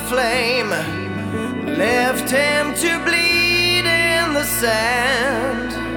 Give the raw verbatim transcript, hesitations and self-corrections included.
flame, left him to bleed in the sand.